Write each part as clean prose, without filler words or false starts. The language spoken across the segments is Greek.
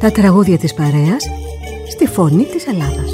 Τα τραγούδια της παρέας στη φωνή της Ελλάδας.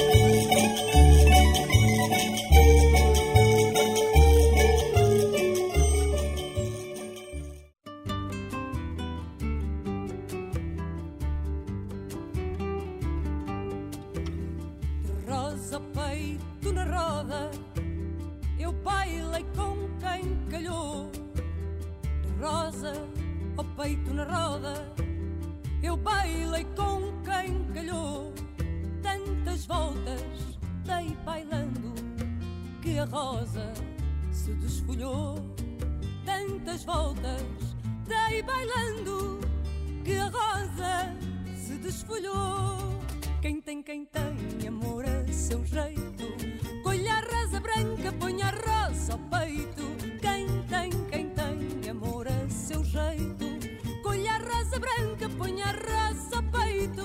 Rosa peito na roda, eu bailei com quem calhou. Rosa, ao peito na roda, eu bailei com quem calhou. Tantas voltas dei bailando que a rosa se desfolhou. Tantas voltas dei bailando que a rosa se desfolhou. Quem tem amor a seu jeito, colha a rosa branca, ponha a rosa ao peito. Quem tem amor a seu jeito, colha a rosa branca, ponha a rosa ao peito.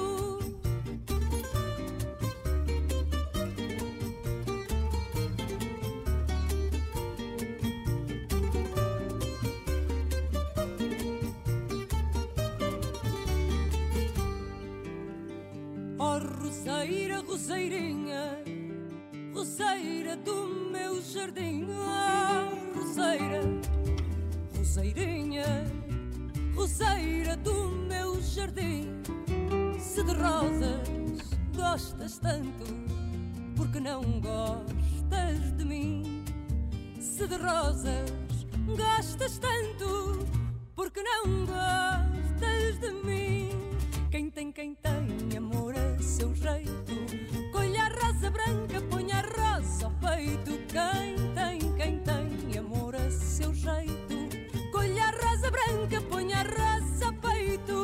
Oh, roseira, roseirinha, roseira do meu jardim. Oh, roseira, roseirinha, roseira do meu jardim. Se de rosas gostas tanto, porque não gostas de mim? Se de rosas gostas tanto, porque não gostas de mim? Quem tem amor a seu jeito, colha a rosa branca, ponha a rosa ao peito. Quem tem amor a seu jeito, colha a rosa branca, ponha a rosa ao peito.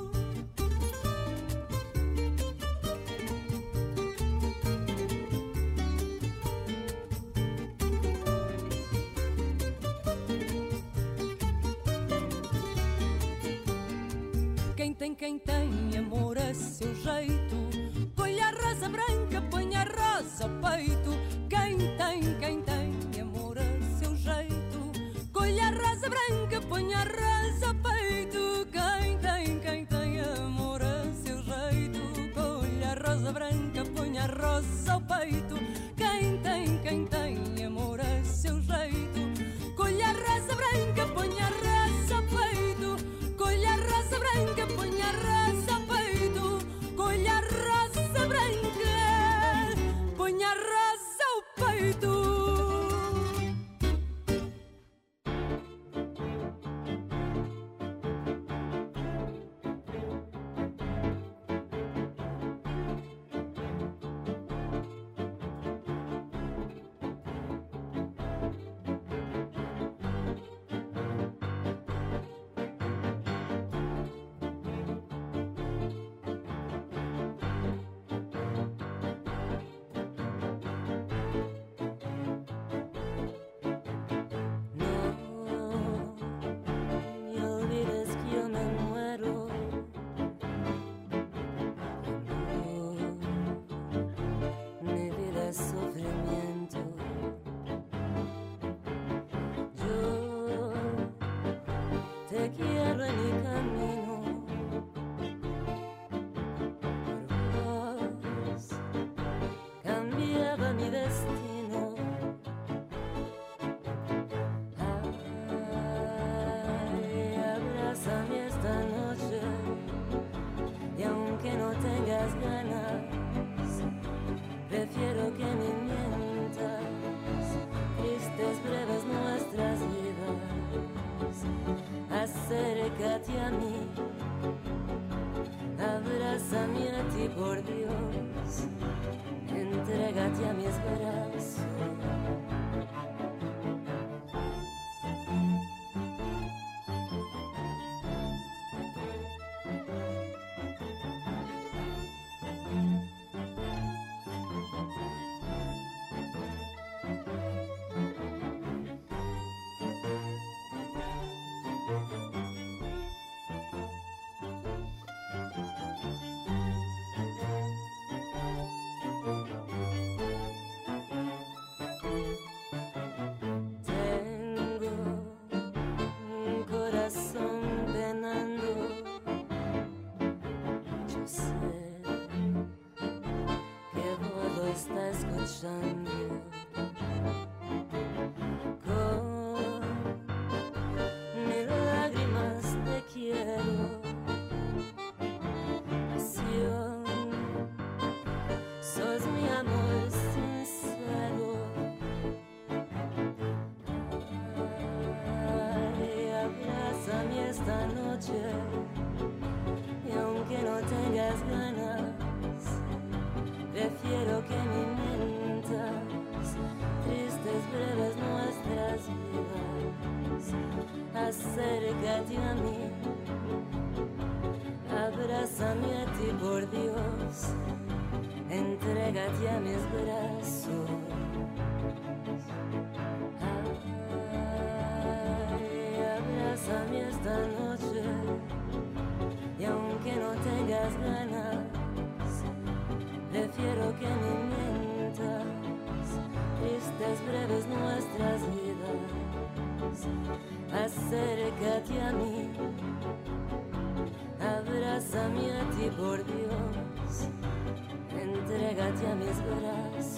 Quem tem amor a seu jeito, colha a rosa branca, ponha a rosa ao peito. Quem tem amor a seu jeito, colha a rosa branca, ponha a rosa ao peito. Quem tem amor a seu jeito, colha a rosa branca, ponha a rosa ao peito. Quem tem amor a seu jeito, colha a rosa branca, ponha a rosa ao peito. Colha a rosa branca, ponha a rosa ao peito. Colha a rosa branca, ponha a rosa ao peito. Te quiero en mi camino, por vos cambiaba mi destino. Ay, abrázame esta noche, y aunque no tengas ganas, prefiero que me mientas. Tristes breves nuestras vidas, acércate a mí, abrázame a ti, por Dios, entrégate a mis brazos. marchando. Con mis lágrimas te quiero. Pasión, sos mi amor sincero. Ay, abrázame esta noche. Y aunque no tengas ganas, prefiero que me mientas. Tristes, breves nuestras vidas. Acércate a mí, abrázame a ti, por Dios. Entrégate a mis brazos. Ay, abrázame esta noche. Y aunque no tengas ganas, prefiero que me mientas. Tristes, breves nuestras vidas. Acércate a mí, abrázame a ti, por Dios. Entrégate a mis brazos.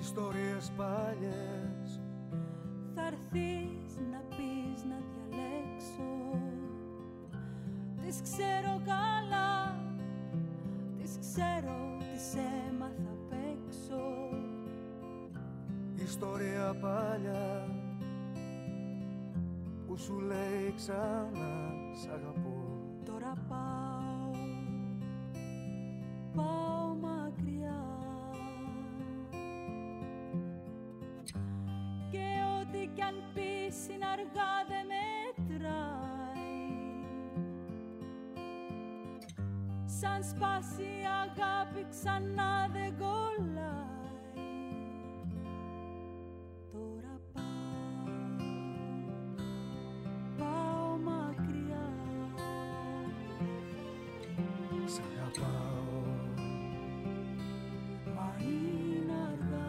Ιστορίες παλιές. Θα έρθεις να πεις να διαλέξω. Τις ξέρω καλά, τις ξέρω, τις έμαθα απ' έξω. Ιστορία παλιά που σου λέει ξανά σ' αγαπώ. Τώρα πάω, πάω μακριά και ό,τι κι αν πεις είναι αργά δεν μετράει. Σαν σπάσει η αγάπη ξανά δεν κολλάει. Τώρα πάω, πάω μακριά. Σ' αγαπάω, μα είναι αργά.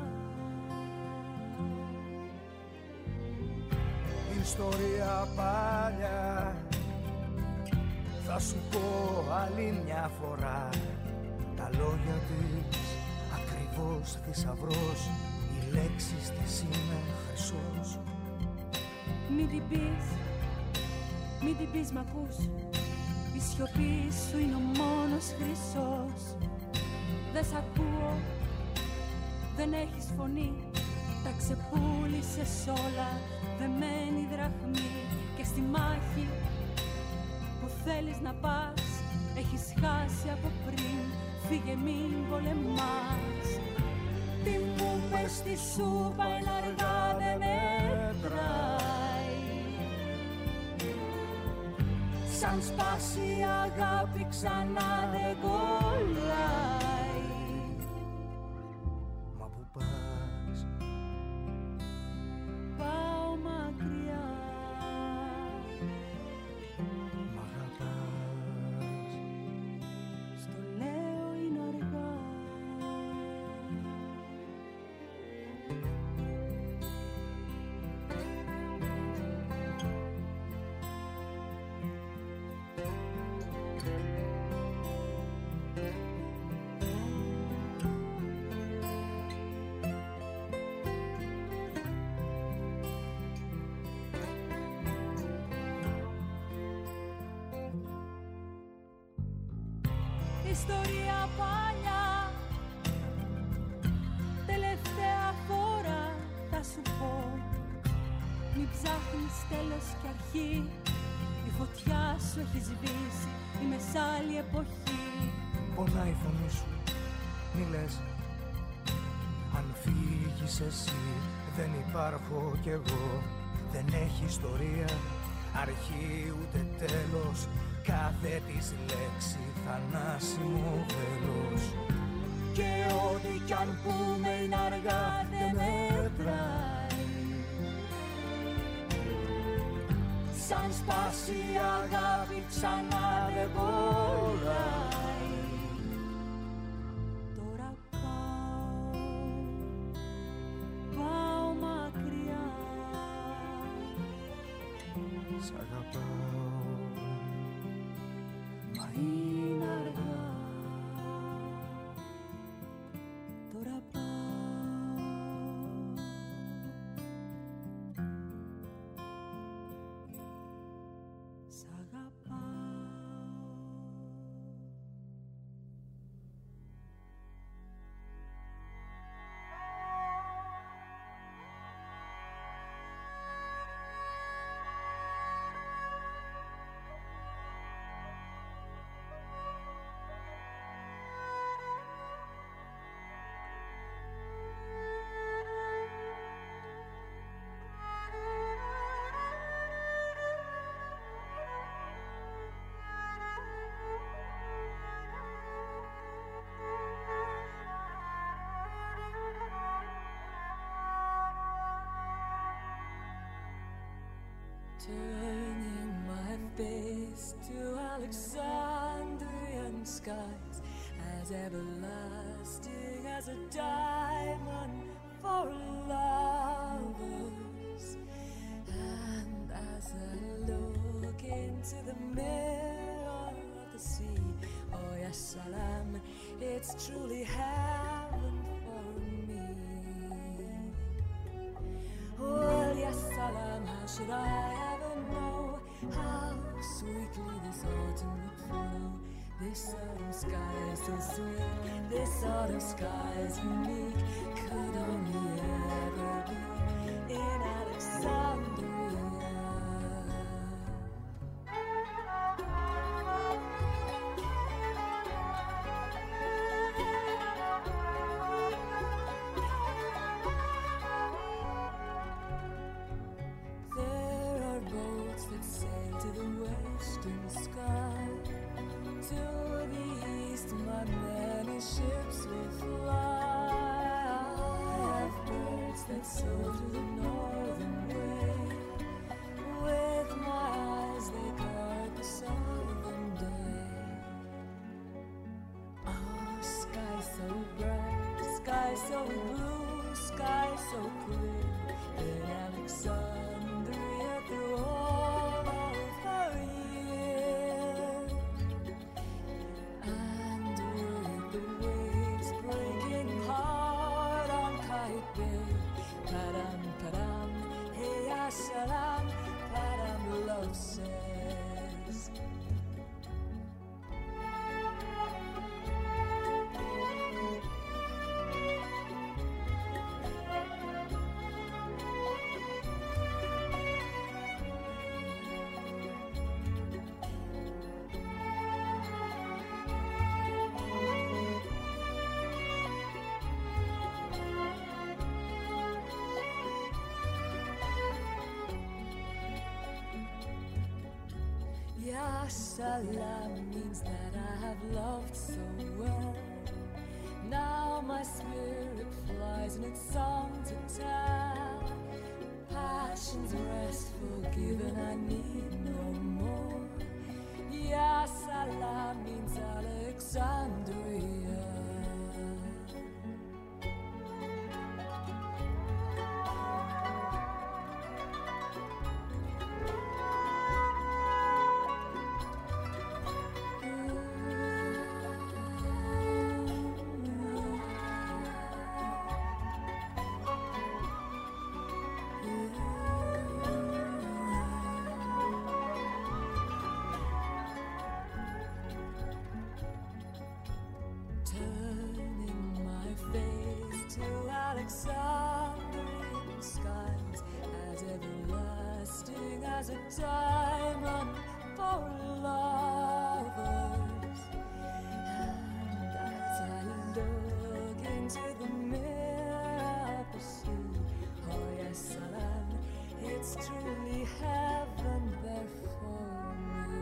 ιστορία παλιά. Θα σου πω άλλη μια φορά τα λόγια της, ακριβώς θησαυρός. Οι λέξεις της είναι χρυσός. Μην την πεις, μην την πεις μ' ακούς. Η σιωπή σου είναι ο μόνος χρυσός. Δεν σ' ακούω, δεν έχεις φωνή. Τα ξεπούλησες όλα, δεμένη δραχμή. Και στη μάχη που θέλεις να πας, έχεις χάσει από πριν. Φύγε μην πολεμάς. Τι μου πες στη σούπα είναι αργά δεν μετράει. Σαν σπάσει η αγάπη ξανά δεν κολλάει. Μα που πας? Πάω μακριά. Μ' αγαπάς? Στο λέω είναι αργά. Ιστορία παλιά, τελευταία φορά θα σου πω. Μην ψάχνεις τέλος και αρχή. Η φωτιά σου έχει σβήσει, είμαι σ' άλλη εποχή. Πονάει η φωνή σου, μη λες. Αν φύγεις εσύ δεν υπάρχω κι εγώ. Δεν έχει ιστορία, αρχή ούτε τέλος. Κάθε της λέξη θανάσιμο βέλος. Και ό,τι κι αν πούμε είναι αργά δεν μετράει. Σαν σπάσει η αγάπη ξανά δεν κολλάει. Τώρα πάω, πάω μακριά. Σ' αγαπάω, μα είναι αργά. Τώρα πάω. Σ' αγαπάω. Turning my face to Alexandrian skies, as everlasting as a diamond for lovers. And as I look into the mirror of the sea, oh yes, Salam, it's truly heaven for me. should I ever know how sweetly this autumn would flow? This autumn sky is so sweet, this autumn sky is unique, could only ever be in Alexandria. There are boats that sail to the western sky. To the east, my many ships will fly. I have birds that soar to the northern way. With my eyes, they guard the southern day. Oh, sky so bright, sky so blue, sky so clear. In Alexandria through all of her year. And with the waves breaking hard on Kite Bay, padam, padam, hey, salam, padam, love says. Ya salam means that I have loved so well. Now my spirit flies in its song to tell. Passion's restful, given I need no more. Ya salam means Alexandria. Turning my face to Alexandrian skies, as everlasting as a diamond for lovers. And as I look into the mirror I pursue, oh yes, salam, it's truly heaven there for me.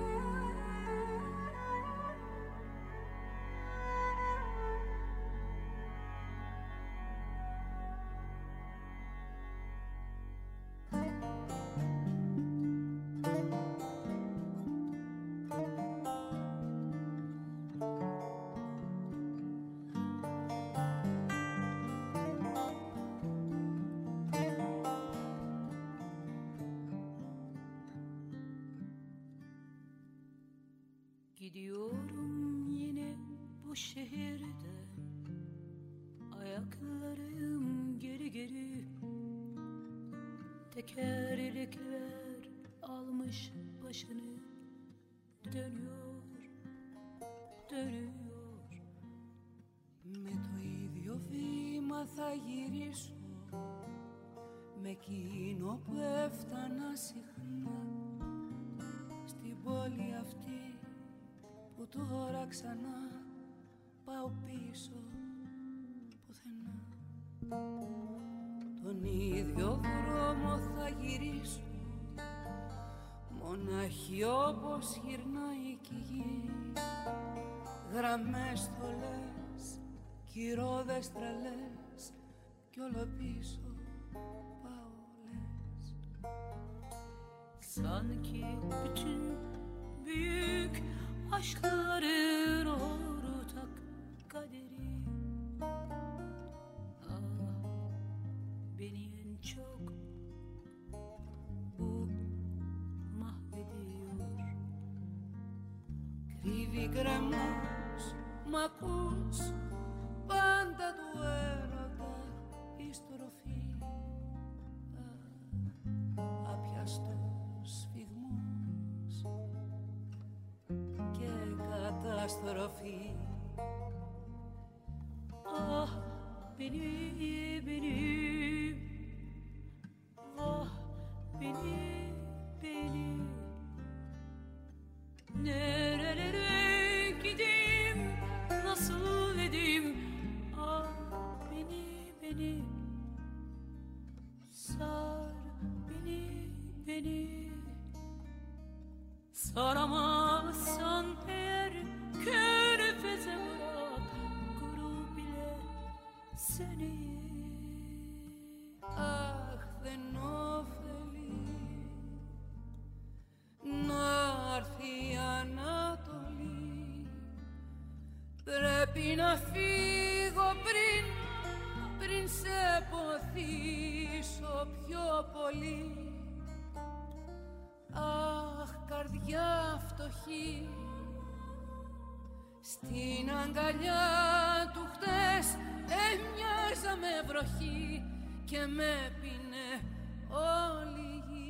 Gidiyorum yine bu şehirde, ayaklarım geri geri. Tekerlekler almış başını, dönüyor, dönüyor. Με το ίδιο βήμα θα γυρίσω, με εκείνο που έφτανα συχνά, στην πόλη αυτή που τώρα ξανά πάω πίσω πουθενά. Τον ίδιο δρόμο θα γυρίσω, μοναχή όπως γυρνάει κι η γη. Γραμμές θολές, κυρώδες τρελές, κι όλο πίσω πάω λες. Sanki bütün büyük aşkların ortak kaderi. Ah, beni en çok bu mahvediyor. Κρύβει γκρεμός, μ' ακούς, πάντα του έρωτα η στροφή. άπιαστους φυγμούς και καταστροφή. Ah, beni, beni, ah, beni, beni. Nerelere gideyim, nasıl edeyim? Ah, beni, beni. Sar beni, beni. Saramazsan eğer körfeze bırak, kuru bile seni. Αχ, δεν ωφελεί να έρθει η Ανατολή. Πρέπει να φύγω πριν σε ποθήσω πιο πολύ. Αχ, καρδιά φτωχή, στην αγκαλιά του χτες έμοιαζα με βροχή και με πίνε όλη η γη.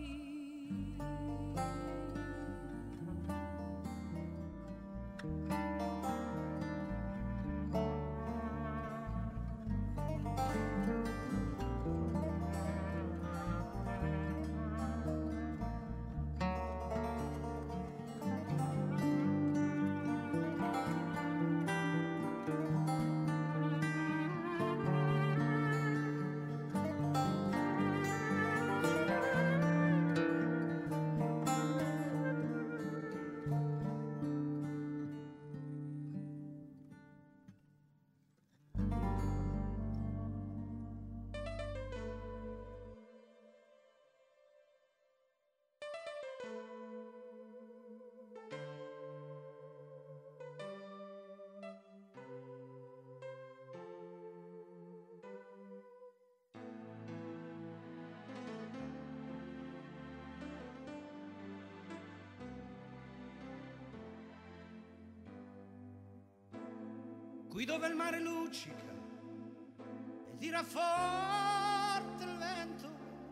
Qui dove il mare luccica e tira forte il vento,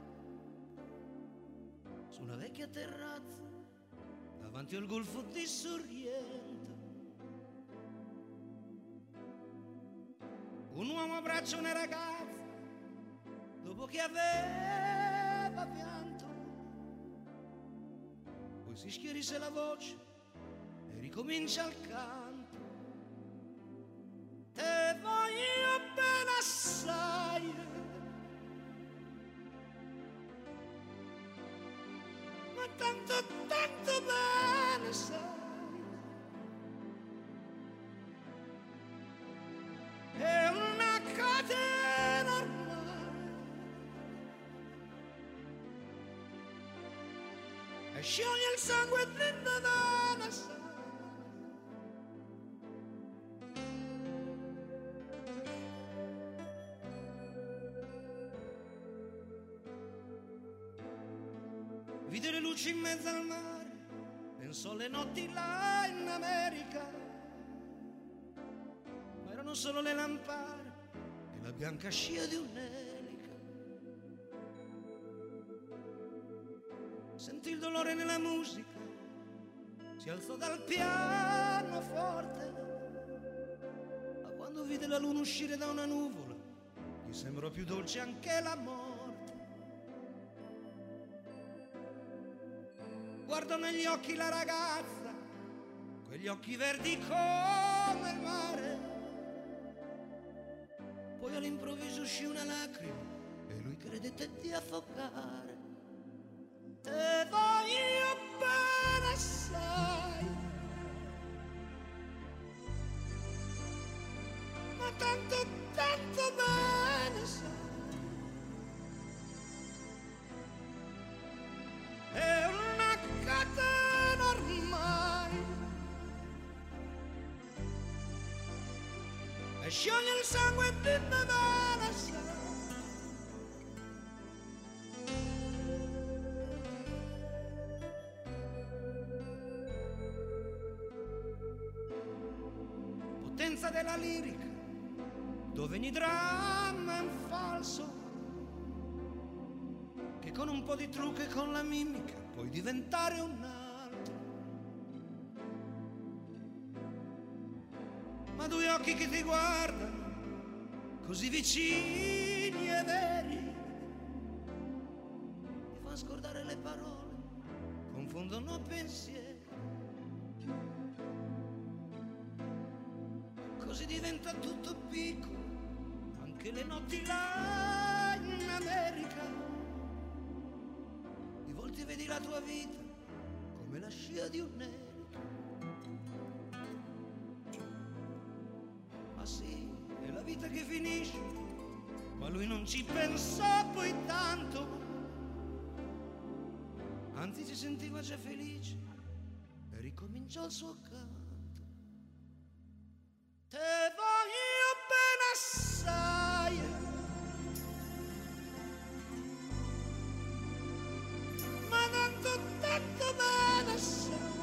su una vecchia terrazza davanti al golfo di Sorrento, un uomo abbraccia una ragazza dopo che aveva pianto, poi si schierisse la voce e ricomincia il canto. Te voglio bene assai, ma tanto, tanto bene sai, è una catena ormai, e scioglie il sangue dentro da una sai. Vide le luci in mezzo al mare, pensò alle notti là in America, ma erano solo le lampade e la bianca scia di un'elica. Sentì il dolore nella musica, si alzò dal pianoforte, ma quando vide la luna uscire da una nuvola, gli sembrò più dolce anche la morte. Guardò negli occhi la ragazza, quegli occhi verdi come il mare. Poi all'improvviso uscì una lacrima e lui credette di affogare. Te voglio bene assai, ma tanto, tanto bene sai. È una catena ormai, e scioglie il sangue di bene sai. Potenza della lirica, dove ogni dramma è un falso, che con un po' di trucco e con la mimica puoi diventare un altro. Ma due occhi che ti guardano così vicini e veri ti fanno scordare le parole, confondono pensieri. Così diventa tutto piccolo, anche le notti là in America. Di volte vedi la tua vita come la scia di un'elica. Ma sì, è la vita che finisce, ma lui non ci pensò poi tanto. Anzi si sentiva già felice e ricominciò il suo canto. Te voglio bene assai, ma tanto bene assai.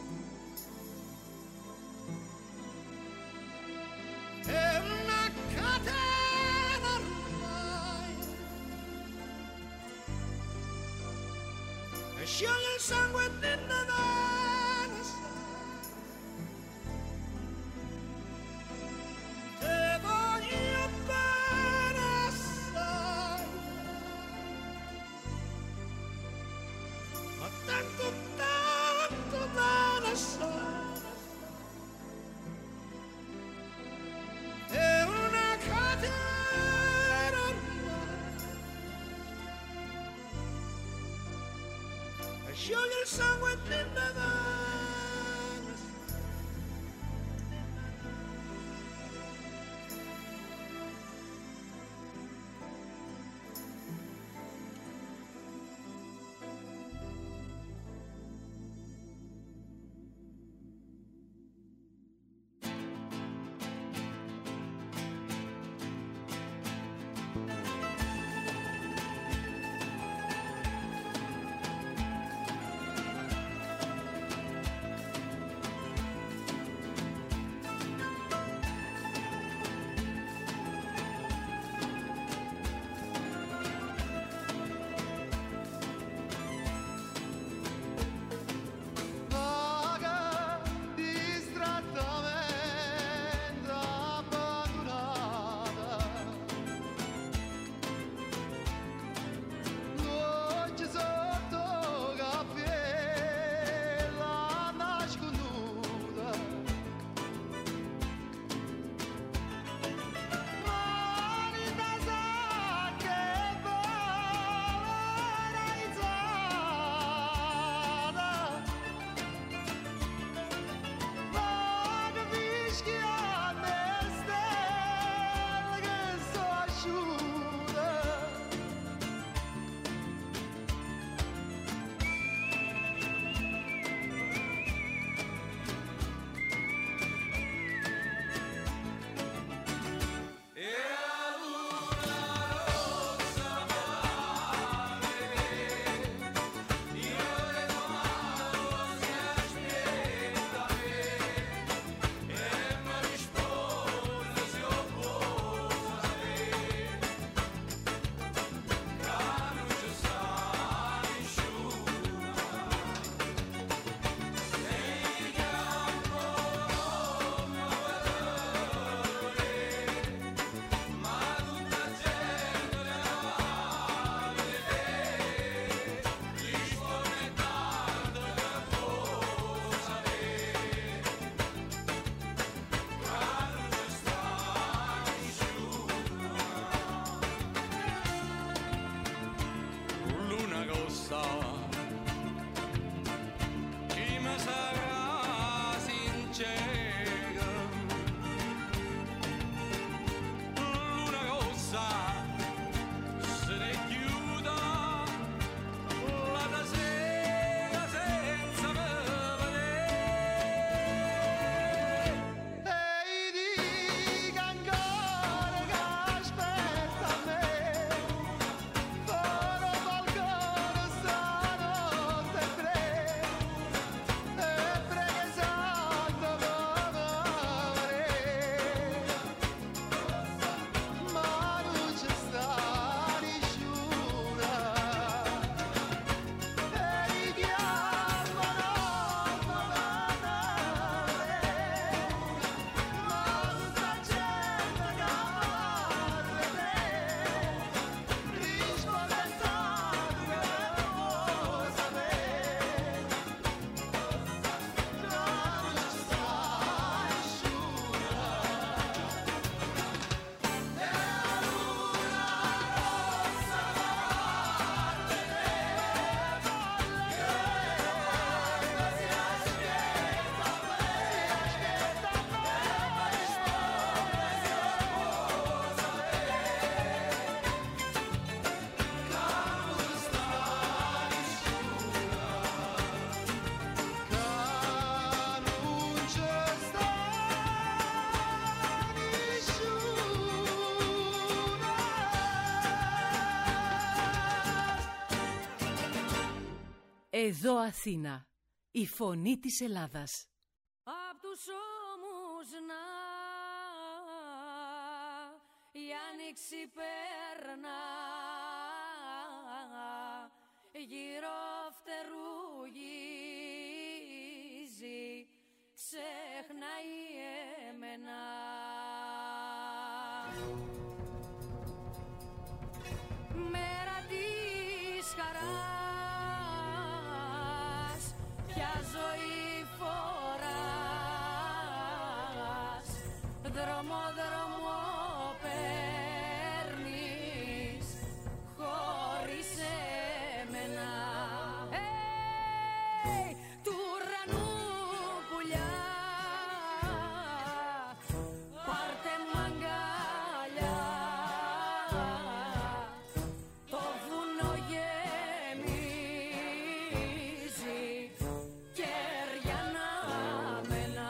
È una catena ormai e scioglie il sangue dentro me. Εδώ Αθήνα, η φωνή της Ελλάδας. Απ' τους ώμους να η άνοιξη περνά, γύρω φτερουγίζει, ξεχνάει εμένα. Μέρα της χαράς, ποια ζωή φοράς, δρόμο δρόμο παίρνεις χωρίς εμένα. Του ουρανού πουλιά, πάρτε μ' αγκαλιά, το βουνό γεμίζει κέρια αναμένα.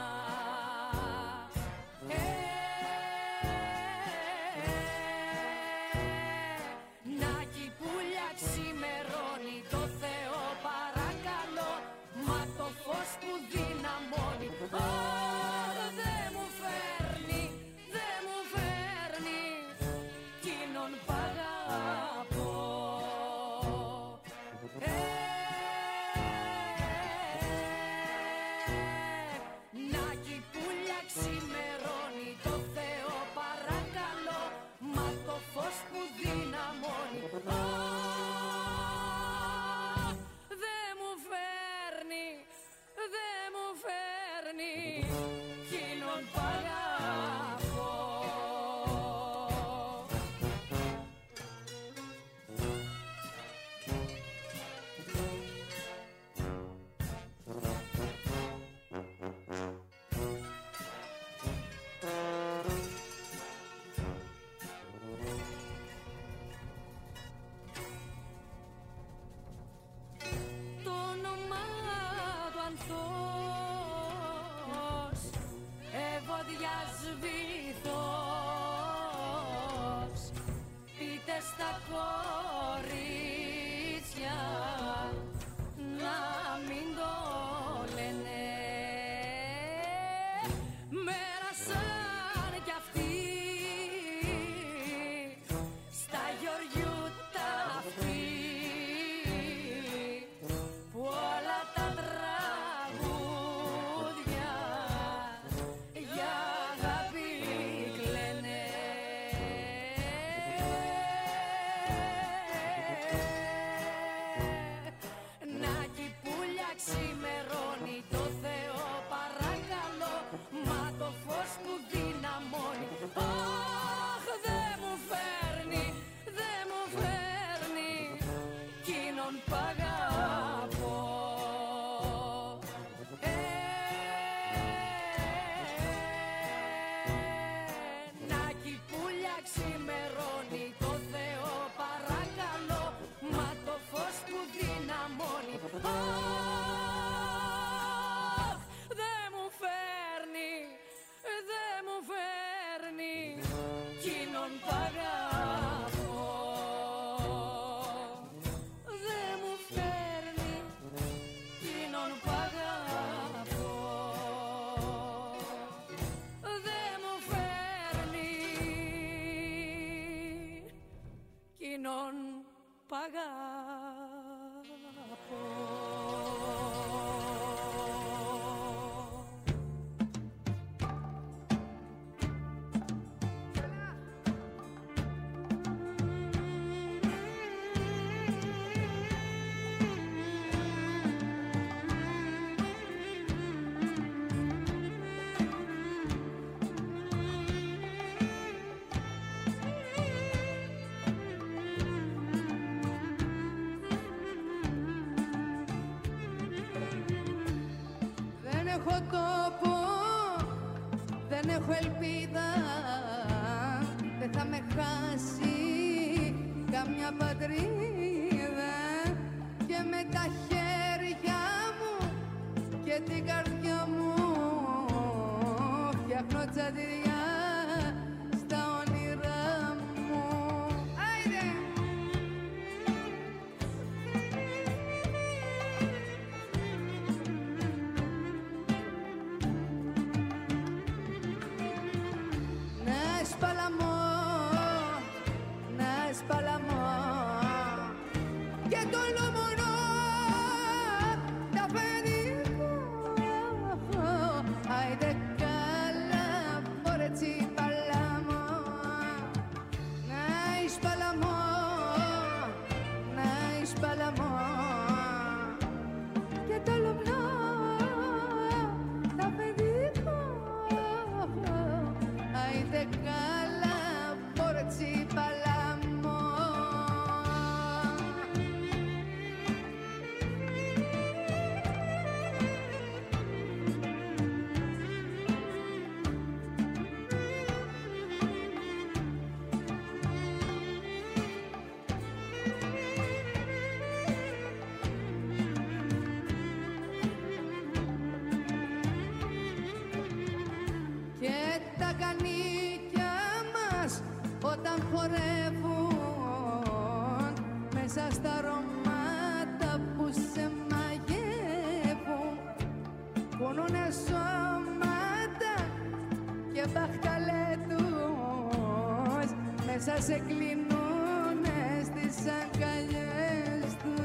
Νάκι πουλιά ξημερώνει, το Θεό παρακαλώ, μα το φως που δυναμώνει. Δε μου φέρνει, δε μου φέρνει εκείνον π' αγαπώ. Νάκι πουλιά ξημερώνει, το Θεό παρακαλώ, μα το φως που δυναμώνει. Δε μου φέρνει, δε μου φέρνει εκείνον π' αγαπώ. Το όνομά του Ανθός, ευωδιάς βυθός, πείτε στα κορίτσια να μην το λένε. Μέρασαν κι αυτοί στα Γεωργιού ταυτοί, που όλα τα τραγούδια για αγάπη κλαίνε. Νάκι πουλιά ξημερώνει, το Θεό παρακαλώ, μα το φως που δυναμώνει. Αχ, δε μου φέρνει, δε μου φέρνει εκείνον π' αγαπώ. Νάκι πουλιά ξημερώνει, το Θεό παρακαλώ, μα το φως που δυναμώνει. Αχ, δε μου φέρνει, δε μου φέρνει εκείνον π' αγαπώ. Δε μου φέρνει εκείνον π' αγαπώ. Δε μου φέρνει εκείνον π' αγαπώ. Δεν έχω τόπο, δεν έχω ελπίδα, δεν θα με χάσει καμιά πατρίδα, και με τα χέρια μου και την καρδιά μου φτιάχνω τσαντιδιά στα όνειρά μου. Άιντε! λαχανίκια μας όταν χορεύουν μέσα στα αρώματα που σε μαγεύουν, κουνούνε σώματα και μπαχταλέτους μέσα σε κλείνουνε στις αγκαλιές τους.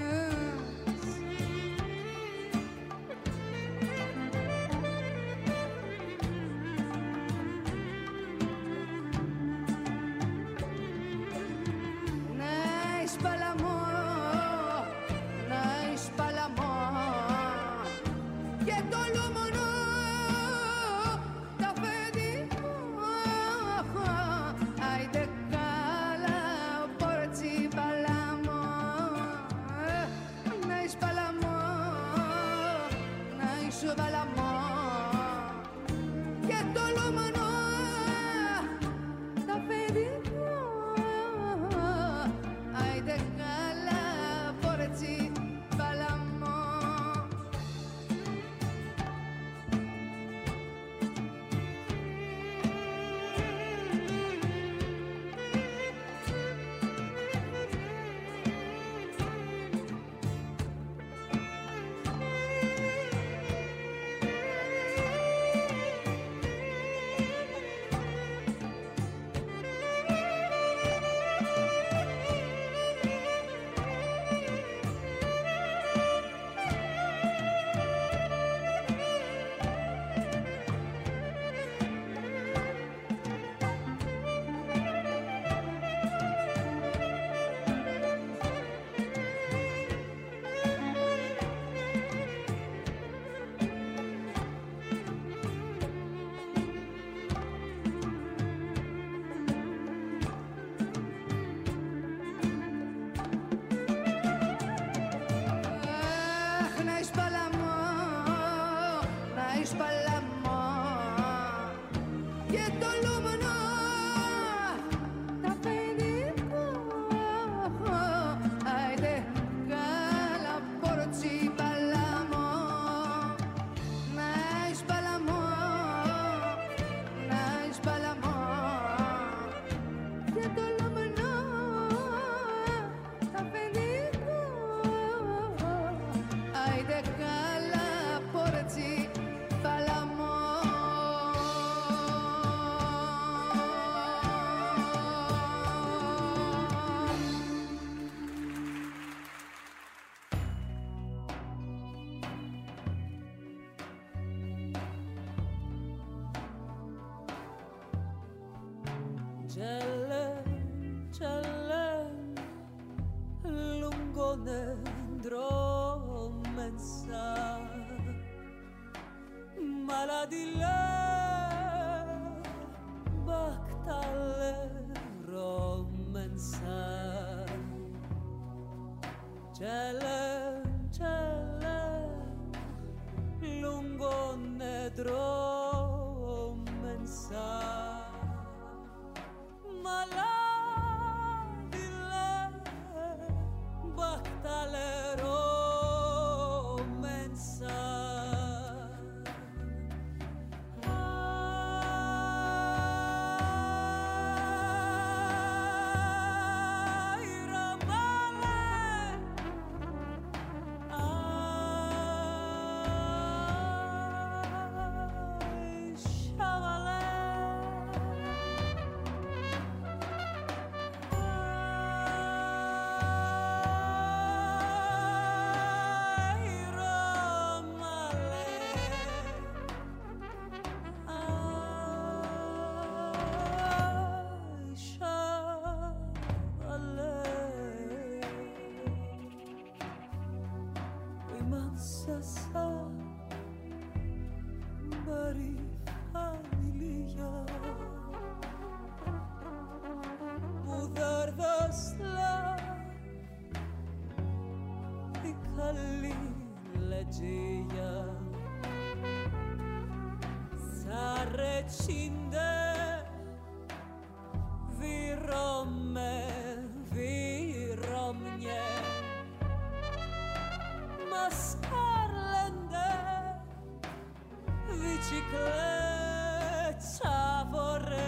Bicicletta vorrei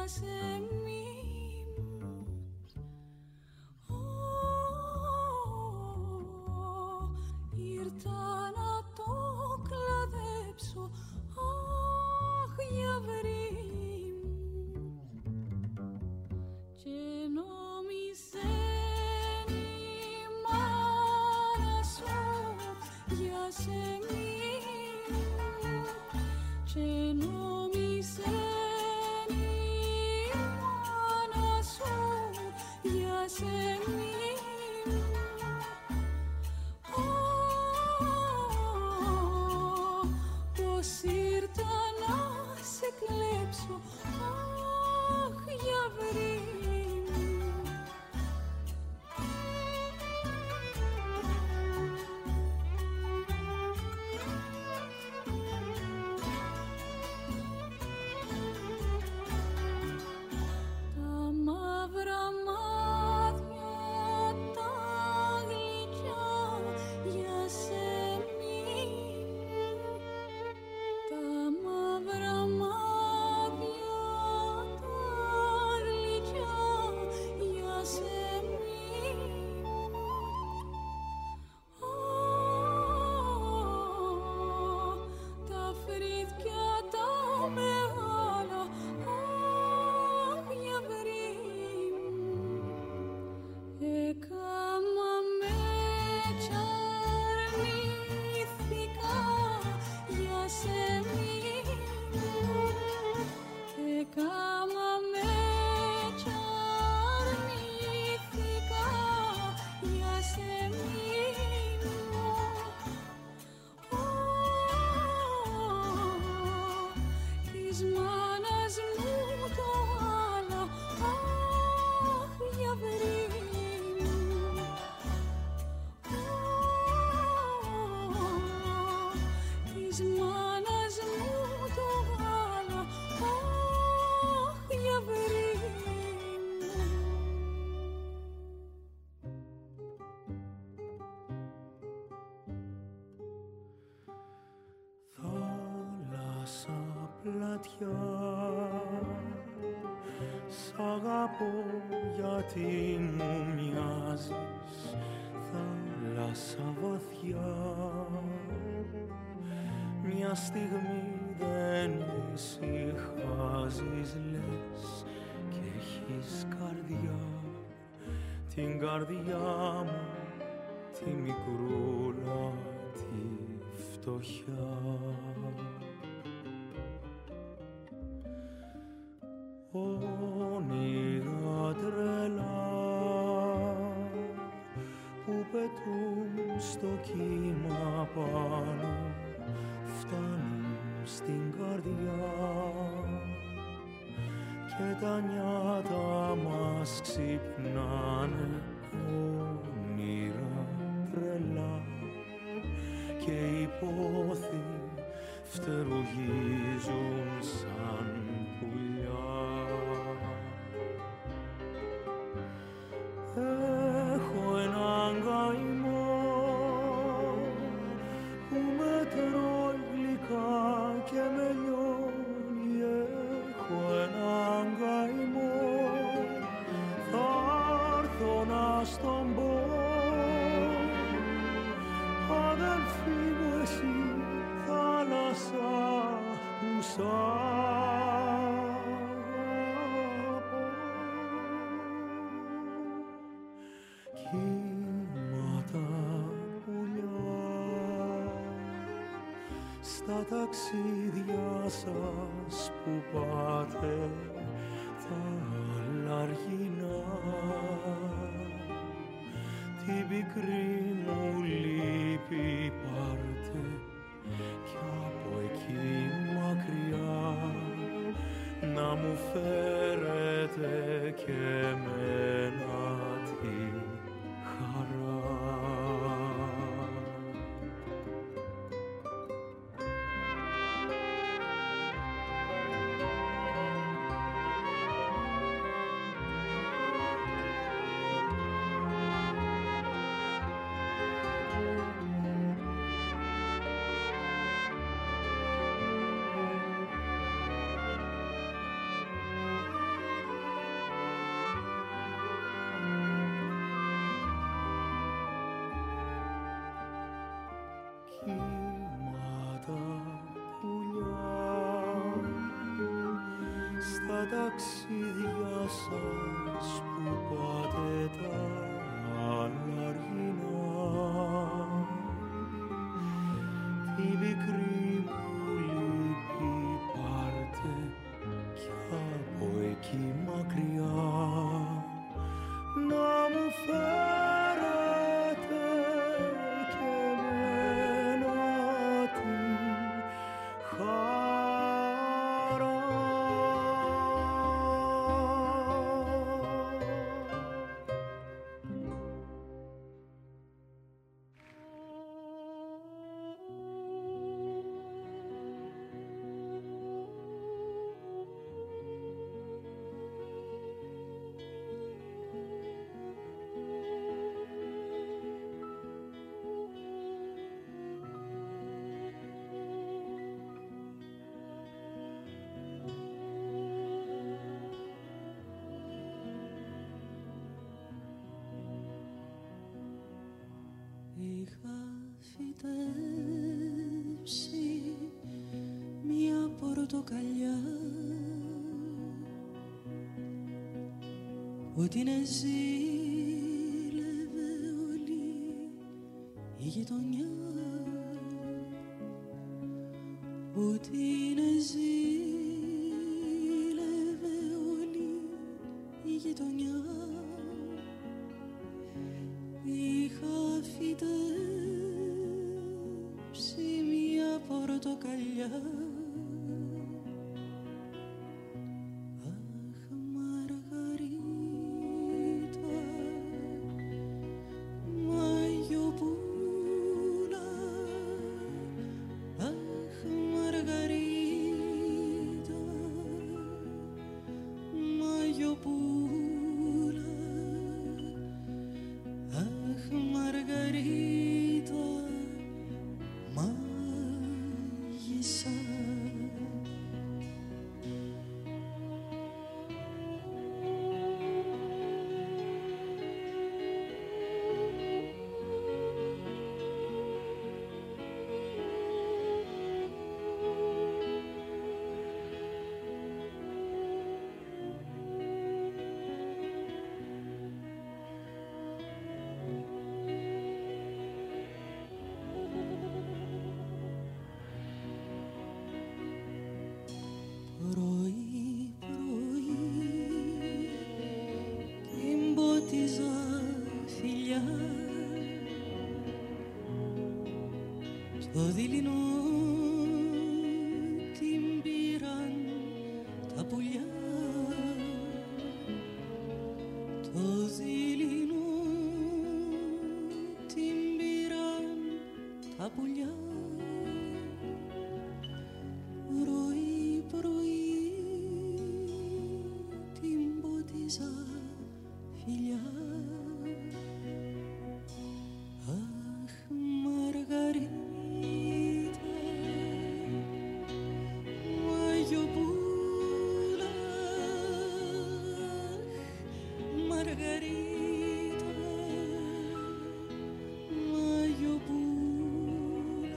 Σ' αγαπώ γιατί μου μοιάζεις θάλασσα βαθιά. Μια στιγμή δεν ησυχάζεις λες και έχεις καρδιά. Την καρδιά μου τη μικρούλα τη φτωχιά. Όνειρα τρελά που πετούν στο κύμα πάνω φτάνουν στην καρδιά και τα νιάτα μας ξυπνάνε. Όνειρα τρελά και οι πόθοι φτερουγίζουν σαν πουλιά. Έχω έναν καημό που με τρώει γλυκά και με λιώνει. Έχω έναν καημό, θα έρθω να στον πω. Αδελφή μου εσύ, θάλασσα που σ' αγαπώ. Κύματα πουλιά στα ταξίδια σας που πάτε τα λαργινά, την πικρή μου λύπη πάρτε κι από εκεί μακριά να μου φέρετε και εμένα τη χαρά. κύματα πουλιά στα ταξίδια σας που πάτε τα αλλαργινά. Τη μικρή μου λύπη πάρτε κι από εκεί μακριά να μου φέρετε και εμένα την χαρά. Είχα φυτέψει μια πορτοκαλιά που την εζήλευε όλη η γειτονιά, που την εζήλευε όλη η γειτονιά. Είχα φυτέψει μια πορτοκαλιά. Αχ, Μαργαρίτα, μαγιοπούλα. Αχ, Μαργαρίτα, μαγιοπούλα. Αχ, Μαργαρίτα, μάγισσα. Πρωί, πρωί, την πότιζα φιλιά, στο δειλινό την πήραν τα πουλιά, το δειλινό την πήραν τα πουλιά. Πρωί, πρωί, την πότιζα φιλιά. Αχ, Μαργαρίτα, μαγιοπούλα. Μαργαρίτα, μαγιοπούλα.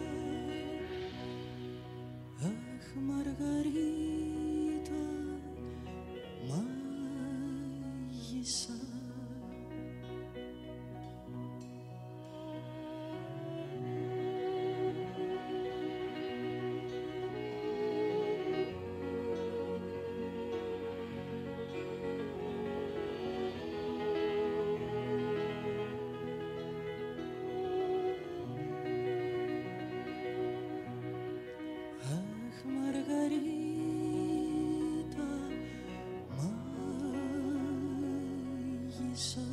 Αχ, Μαργαρίτα, μάγισσα. Αχ, Μαργαρίτα, μάγισσα.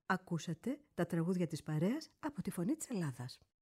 Ακούσατε τα τραγούδια της παρέας από τη Φωνή της Ελλάδας.